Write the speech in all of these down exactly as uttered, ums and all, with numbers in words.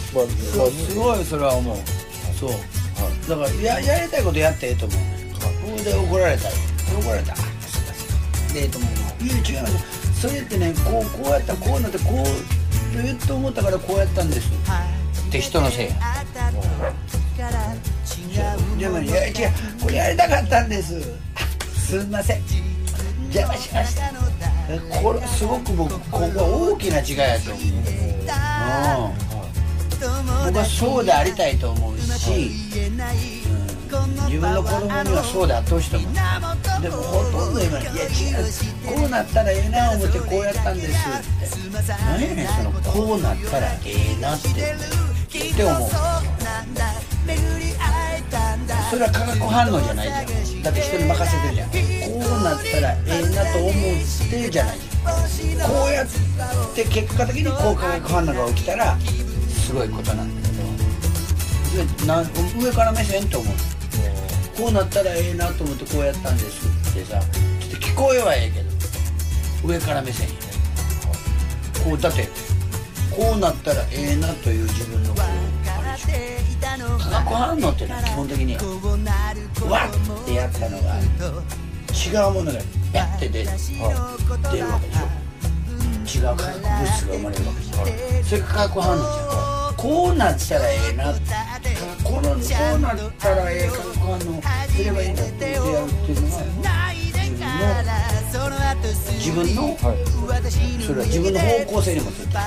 まあ、 そうすごいそれは思う。そう、だからややりたいことやってええと思う。ここで怒られたり怒られたでええと思う。いや違います、それってね、こうこうやったこうなってこう言って思ったからこうやったんですって人のせいや。でもいや違う、これやりたかったんです、すんません邪魔しました。これすごく僕ここは大きな違いやと思う。僕はそうでありたいと思うし、うん、自分の子供にはそうであってほしいと思う。でもほとんど今いや違う、こうなったらええな思ってこうやったんですって何やねんそのこうなったらええなってって思う。それは化学反応じゃないじゃん。だって人に任せてるじゃん。こうなったらええなと思ってじゃないじゃん。こうやって結果的にこう化学反応が起きたらすごいことなんだけど、な上から目線と思う。こうなったらええなと思ってこうやったんですってさ、ちょっと聞こえはええけど上から目線やね。こうだってこうなったらええなという自分のこうあれでしょ。化学反応ってのは基本的にわってやったのが違うものがやって出る、出るわけでしょ。違う化学物質が生まれるわけじゃん。それが化学反応じゃん。こうなったらええな、このこうなったらええ化学反応すればいいんだってやるっていうのが自分の、はい、それは自分の方向性にもついてる。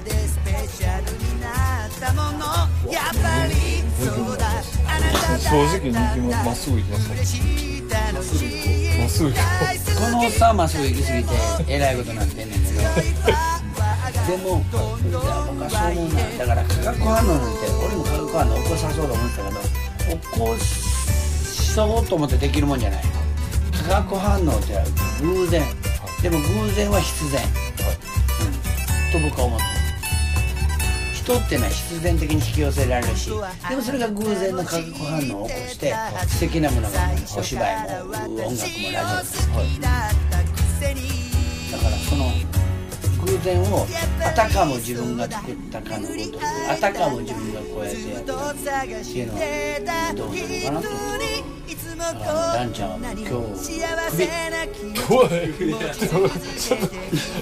正直今まっすぐ行きましたまっすぐ行くこのおっさんはまっすぐ行き過ぎてえらいことになってんねんけどでも僕はそう思うな。だから化学反応なんて俺も化学反応起こさそうと思ってたけど起こそうと思ってできるもんじゃない。化学反応って偶然、でも偶然は必然、うん、と僕は思ってる。人ってのは必然的に引き寄せられるし、でもそれが偶然の化学反応を起こして素敵なものがお芝居も音楽もラジオも、はい、だからその偶然をあたかも自分が作ったかのごとく、あたかも自分がこうやってやったっていうのはどうなのかなと。だからダンちゃんは今日首怖いちょっと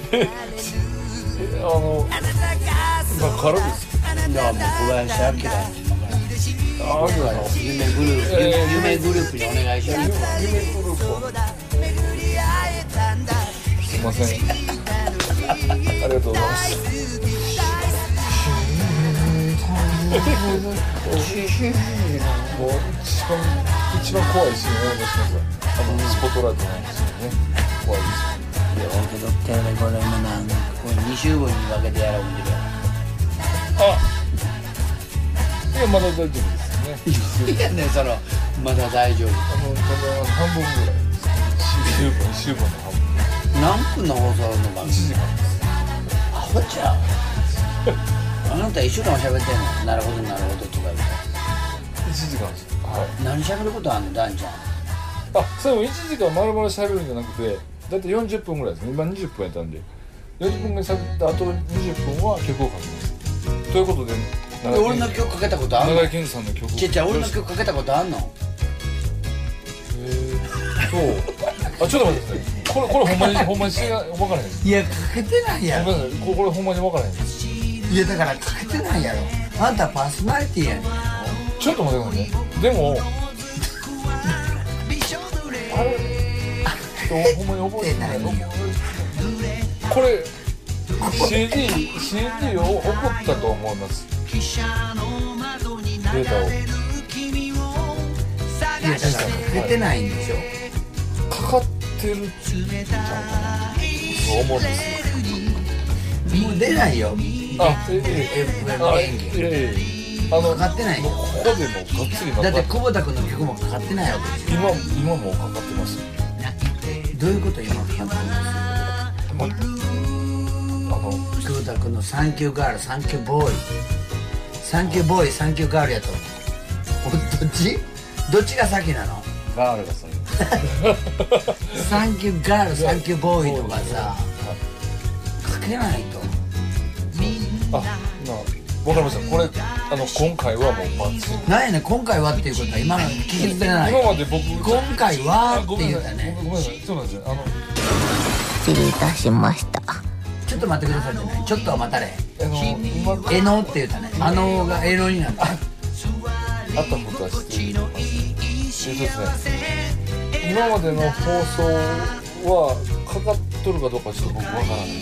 あの今からです。 いやもう小林明って今から僕は夢グループ、えー、夢グループにお願いします。 夢グループすいませんありがとうございますもう一番一番怖いシーンを思い出します。あのスポットライトなんですよね。怖いです。 いやけどテレこれもなんかこれに週分に分けてやろうみたいな。 あいやまだ大丈夫ですね。 いやねそのまだ大丈夫。 あのまだ半分ぐらいですね。いちじゅうふんの半分。 何分の放送の番組？ いちじかんです。 アホちゃうあなたいっしゅうかんも喋ってんの。なるほどなるほどとか言うていちじかんです。はい。 何喋ることあんのダンちゃん。 あそれもいちじかん丸々喋るんじゃなくてだってよんじゅっぷんぐらいですね。今にじゅっぷんやったんでよんじゅっぷんぐらい喋ったあとにじゅっぷんは曲をかけます。ということで俺の曲かけたことあんの。 長井健さんの曲ちっちゃい俺の曲かけたことあんの。 えーそうあちょっと待ってください。これこれほんまにほんまに分からへん。 いやかけてないやろ。 ごめんなさいこれほんまに分からへん。 いやだからかけてないやろ。あんたパーソナリティやねん。 ちょっと待ってくださいね。でもあれほんまに覚えてないの。これ シーディー シーディー を送ったと思います。データを。 いやだからかけてないんでしょ。 かかってるんちゃうかなそう思うんですよ。 もう出ないよ。 あええあええあのかかってないよ。 ここでもがっつりだって久保田君の曲もかかってないわけでしょ。 今今もかかってます。 どういうこと今かかってます。 あの久保田君のサンキューガールサンキューボーイサンキューボーイサンキューガールやと思う。どっちどっちが先なの。 ガールが先サンキューガールサンキューボーイとかさかけないと。 あ、まあ、分かりました。これあの今回はもうバッチリ。 なんやねん今回はっていうことは今の聞き捨てない。 今まで僕今回はってあごめん言ったね。 ごめんなさい。そうなんですよ。あの失礼いたしました。 ちょっと待ってくださいじゃない。ちょっと待たれ。 あの今えのって言ったね。あのがえのになった。 あったことはしています。えっとですね。今までの放送はかかっとるかどうかちょっと僕わからない。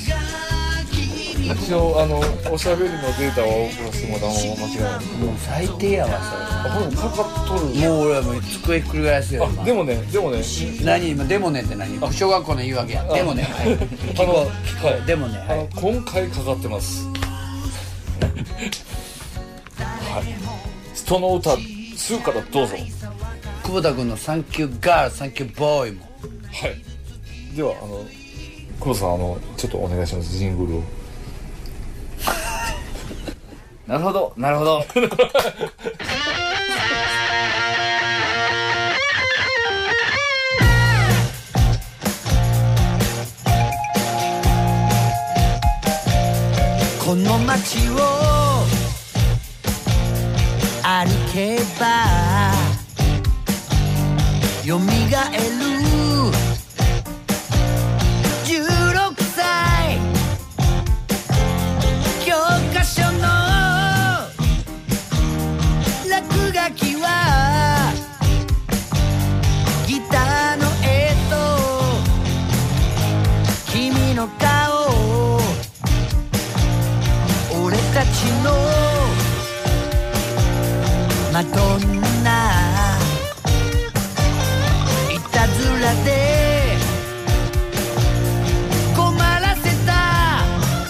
一応あのおしゃべりのデータを送らせてもらうのも間違いない。 もう最低やわあ、ほんとかかっとる。 それ。もう俺はもう机ひっくり返すよ今。 あ、でもね、でもね、 何今でもねって何？小学校の言い訳や。でもね。はい。 あの、 はい。でもね。 あのはい。 今回かかってます。はい。人の歌ツーからどうぞ。 久保田君のサンキューガールサンキューボーイも。 はい。ではあの久保さんあのちょっとお願いします。ジングルを。 なるほどなるほど。この街を歩けばよみがえるじゅうろくさい教科書の落書きはギターの絵と君の顔俺たちのマドンナいたずらで困らせた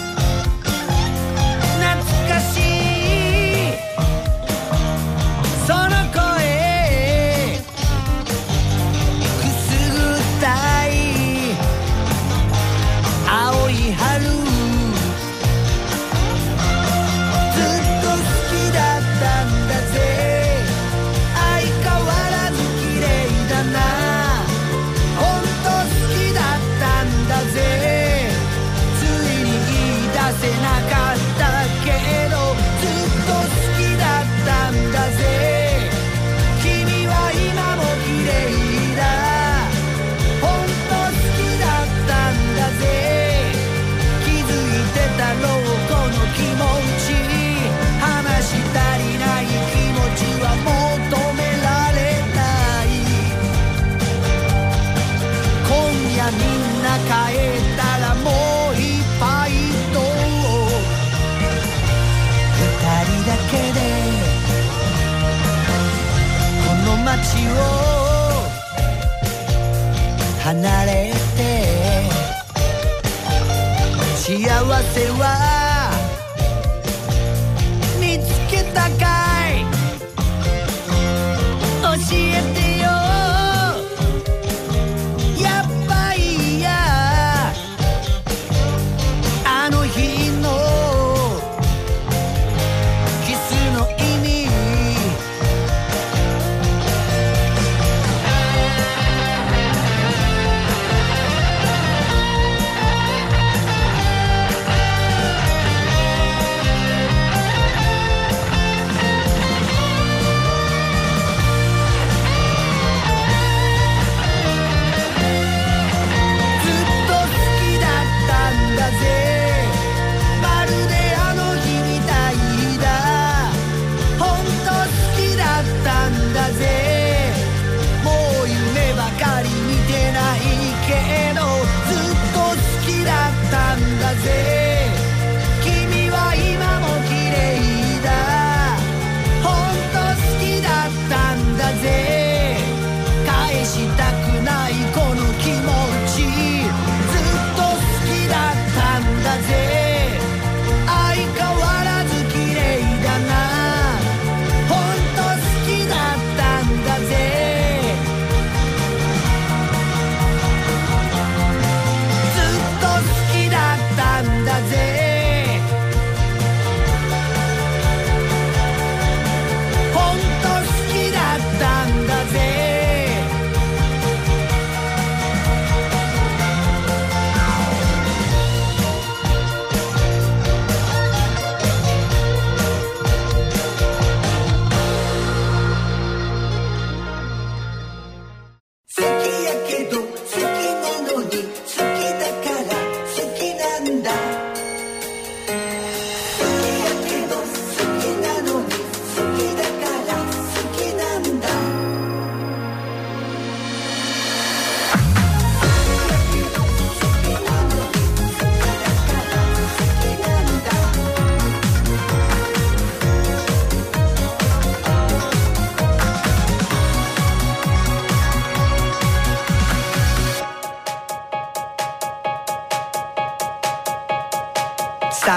懐かしいその声くすぐったい青い春ずっと好きだったんだぜ相変わらず綺麗だなほんと好きだったんだぜついに言い出せなかったけどずっと好きだったんだぜ君は今も綺麗だほんと好きだったんだぜ気づいてたろうこの気持ち話し足りない気持ちは求められない今夜みんな帰ったらもう一杯と二人だけでこの街を離れて幸せは見つけたかい教えてよやっぱりやあの日のキスの意味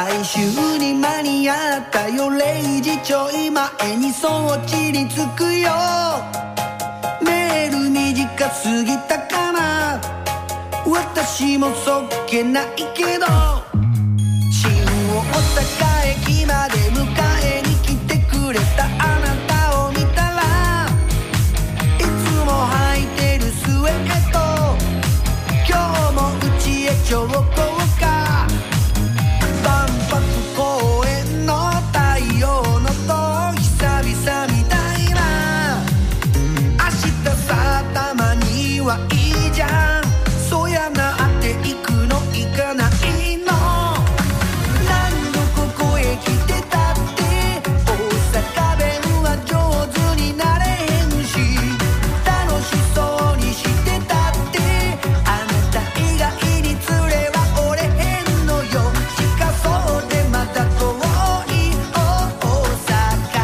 回収に間に合ったよ、れいじちょい前に装置に着くよ。メール短すぎたかな、私もそっけないけど、新大阪駅まで迎えに来てくれたあなたを見たら、いつも履いてるスウェット、今日もうちへ彫刻か。万博公園の太陽の塔、久々みたいな。明日さたまにはいいじゃん、そやなって行くの行かないの。何度ここへ来てたって大阪弁は上手になれへんし、楽しそうにしてたってあなた以外に連れはおれへんのよ。近そうでまだ遠い大阪。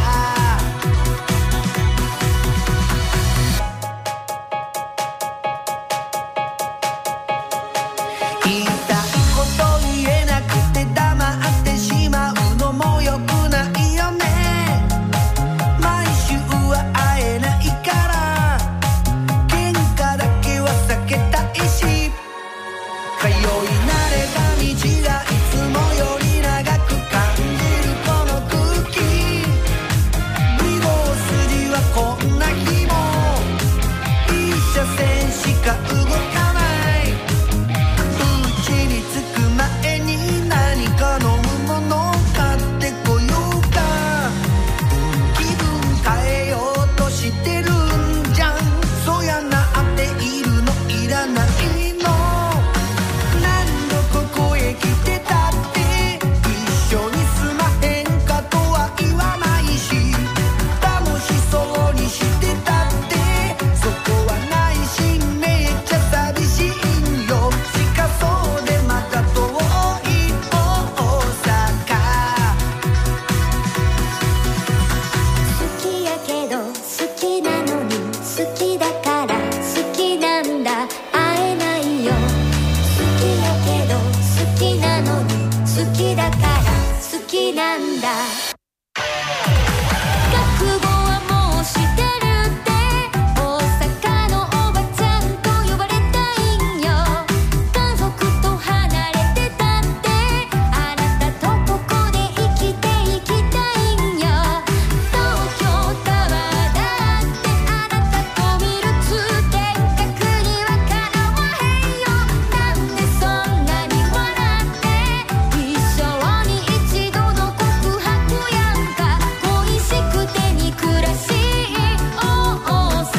言いたいこと言えなくて黙ってしまうのもよくないよね。毎週は会えないから喧嘩だけは避けたいし、通い慣れた道がいつもより長く感じるこの空気。に号筋はこんな日も一車線しか動かない。うちに着く前に何か飲むもの買ってこようか。気分変えようとしてるんじゃん、そやなっているのいらないの。何度ここへ来てたって一緒に住まへんかとは言わないし、楽しそうにしてたってそこはないし、めっちゃ寂しいんよ。近そうでまた遠い大阪。 好きやけど好きなのに好きだから好きなんだ、会えないよ。好きやけど好きなのに好きだから好きなんだ。覚悟はもうしてるって、大阪のおばちゃんと呼ばれたいんよ。家族と離れてたってあなたとここで生きていきたいんよ。東京タワーだってあなたと見る通天閣にはかなわへんよ。なんでそんなに笑って一生に一度の告白やんか。恋しくて憎らしい大阪。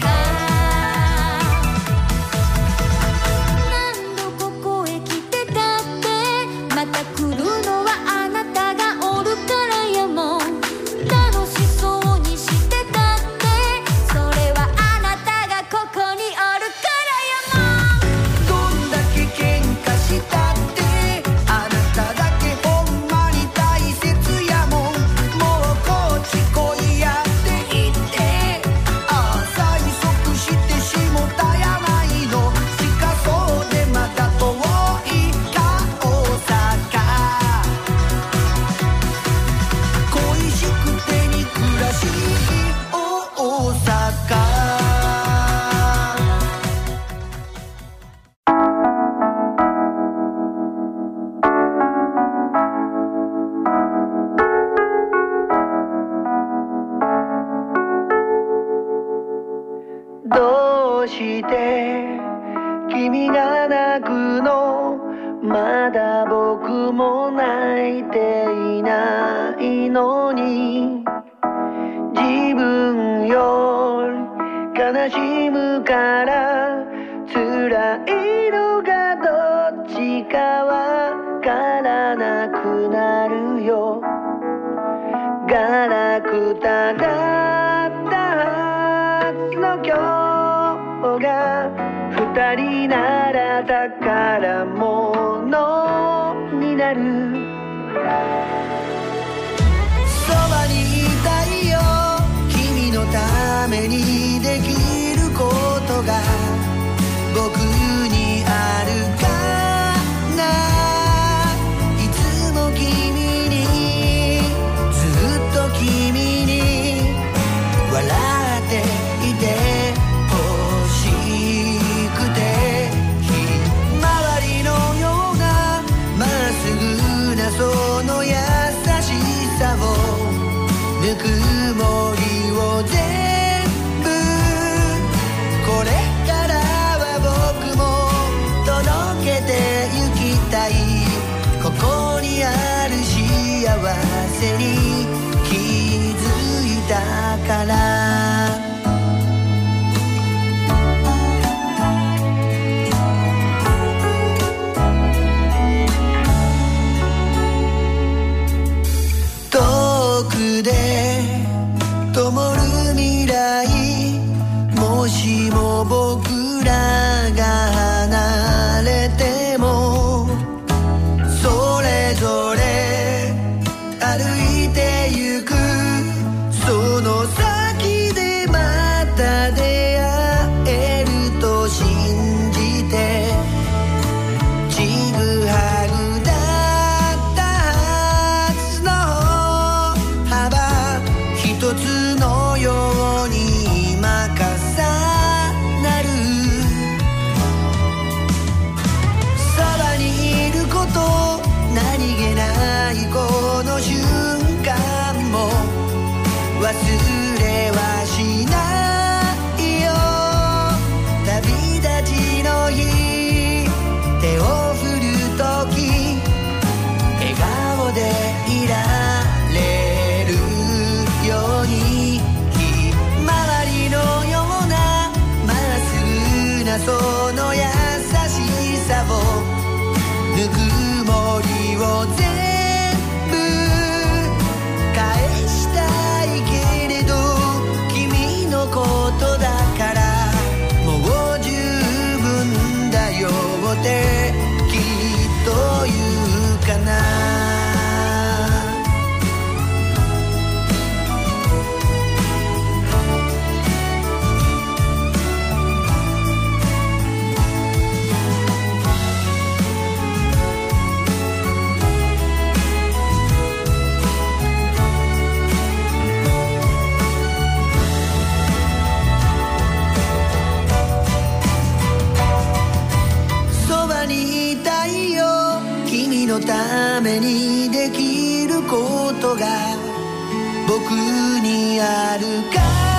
何度ここへ来てたってまた来るのはあなたがおるからやもん。楽しそうにしてたってそれはあなたがここにおるからやもん。 どんだけ喧嘩したってあなただけほんまに大切やもん。もうこっち来いやって言ってあ催促してしもたやないの。近そうでまた遠いか大阪。恋しくて憎らしい大阪。どうして君が泣くの、まだ僕も泣いていないのに。自分より悲しむから辛いのがどっちかわからなくなるよ。ガラクタだったはずの今日が二人なら宝物になる。そばにいたいよ、君のためにできることが僕にあるかな。いつも君で灯る未来、もしも僕らが離れてもそれぞれ歩いてゆく、その先でまた出会えると信じて、ちぐはぐだったはずの幅一つのように今重なる、そばにいること何気ないこの瞬間も忘れはしないよ、旅立ちの日手を振るとき笑顔でいられるように、ひまわりのようなまっすぐなその優しさをぬくもりを全部返したいけれど、君のことだからもう十分だよってきっと言うかな。そばにいたいよ、君のためにできることが僕にあるか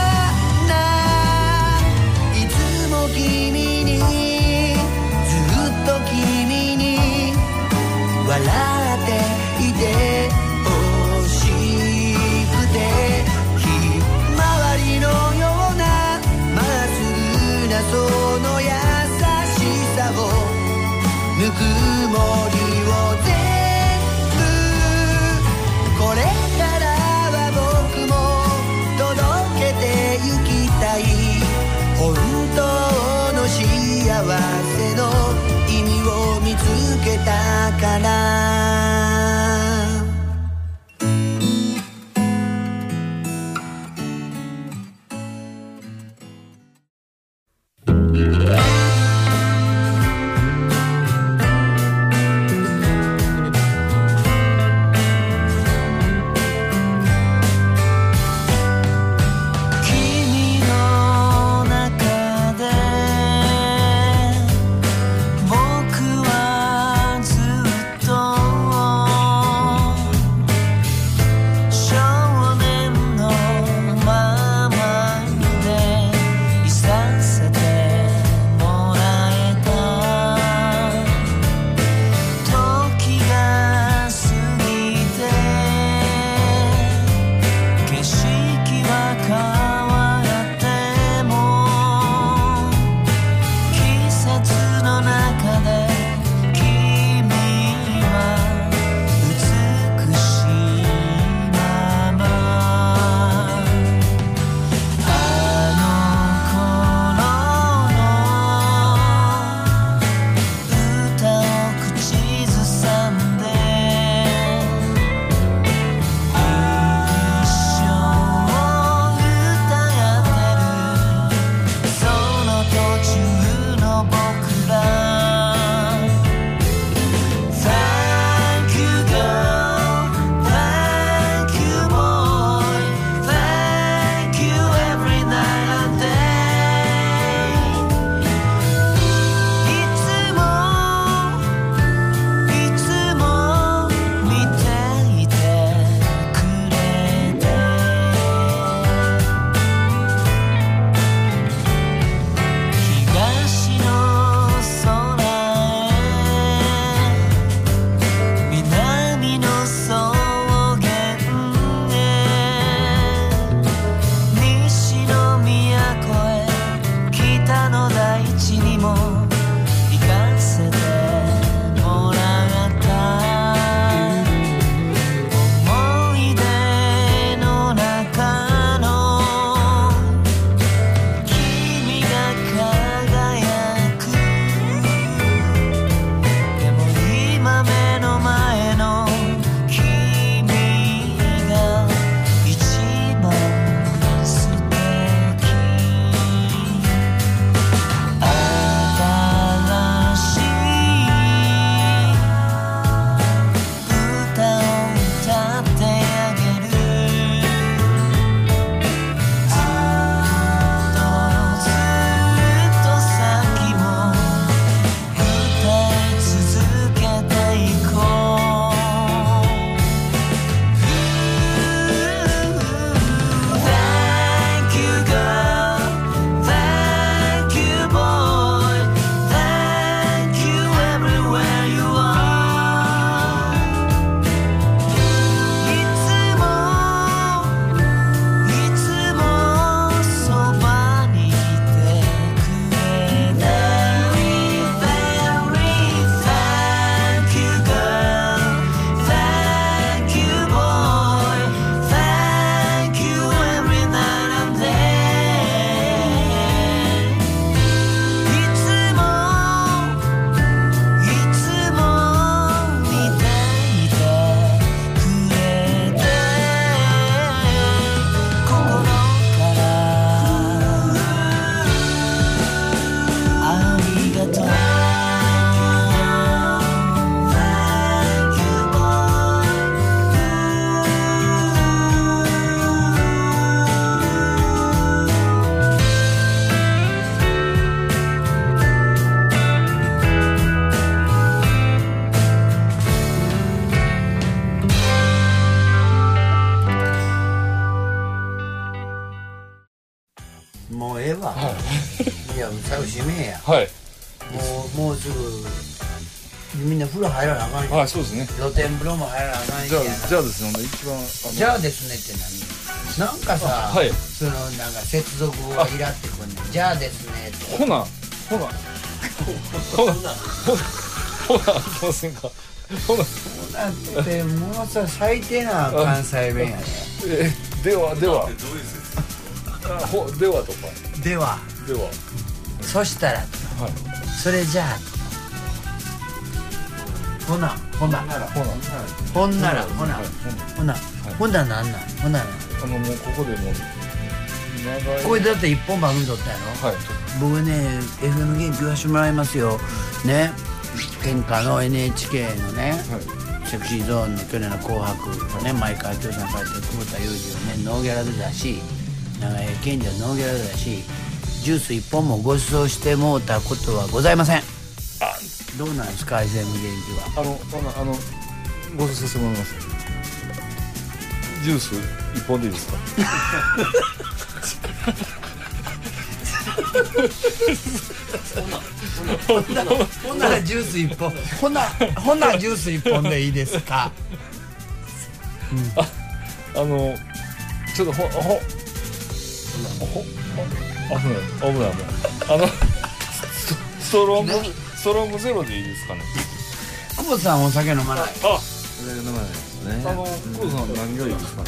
な、いつも君にずっと君に笑っていてほしくて、ひまわりのようなまっすぐなその優しさをぬくもりを全部、これからは僕も届けてゆきたい、本当の幸せの意味を見つけたから。君の中で僕はずっとえわ、 はいいや最後締めやはいもうもうすぐみんな風呂入らなあかんやん、 はいそうですね。 露天風呂も入らなあかんやんじゃあじゃあですね一番あのじゃあですねって何なんかさ、 はいそのなんか接続語がいらってくんねんじゃあですねってほなほなほなほなほなありませんか。ほなだってもうさ最低な関西弁やねえではではあほではとかではではそしたらはいそれじゃあほなほなほなほんならほなはいほなほんならなんなんほんならあのもうここでもう長いこれだって一本番組撮ったやろはい僕ね エフエム 元気言わしてもらいますよね県下の エヌエイチケー のね、 はいセクシーゾーンの去年の紅白ね前川清さん書いてる久保田裕二をねノーギャラで出し長江健二はノーギャラで出しジュース一本もご馳走してもうたことはございません。 あどうなんですか エフエム 元気は。 あのほなあのご馳走させてもらいます。ジュース一本でいいですか。 ほんならほんならジュース一本ほなほなジュース一本でいいですか。 あのちょっとほほほほ危ない危ない危ないあのスストロングストロングゼロでいいですかね。 久保さんお酒飲まない。 あそれが飲まないですね。 あの久保さん何がいいですかね。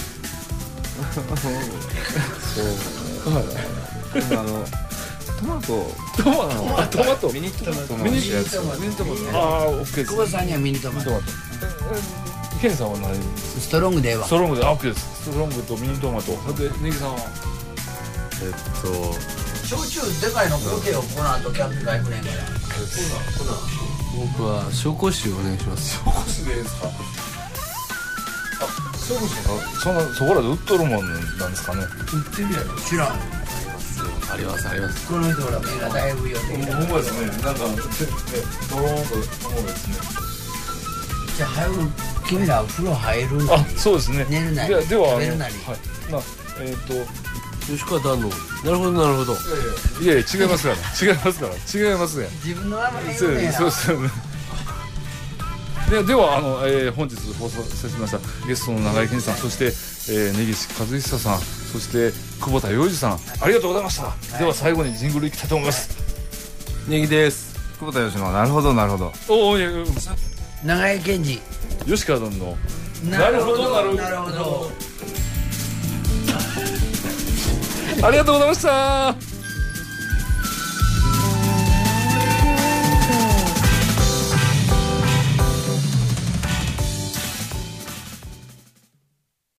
そうはいあのトマトトマトあトマトミニトマトのミニやつトマトミニトマトああオッケーです。 久保さんにはミニトマトミニトマトええケンさんは何ですストロングでええわストロングであオッケーですストロングとミニトマトでネギさんはえっと焼酎でかいの食うてよこの後キャンプ会行くねんから僕は紹興酒お願いします。 紹興酒でいいですか。あ紹興酒あそんなそこらで売っとるもんなんですかね。 売ってるやろ知らんありますあります。 この人ほら目がだいぶ寄ってきたほんまですねなんかドローンと思うですね。 じゃあ早く君ら風呂入るんだあそうですね。 寝るなりではではあの食べるなりはいまあえっと吉川丹野。なるほどなるほど。 いやいや違いますから違いますから違いますね。 自分の名前そう言うねやそうそうでではあの、えー、本日放送させてましたゲストの永井健二さんそして、えー、根岸和久さんそして久保田洋二さんありがとうございました、はい、では最後にジングルいきたいと思います。 ネギです。久保田義のなるほどなるほど。 おおいや長井健二吉川殿のなるほどなるほどなるほどありがとうございました。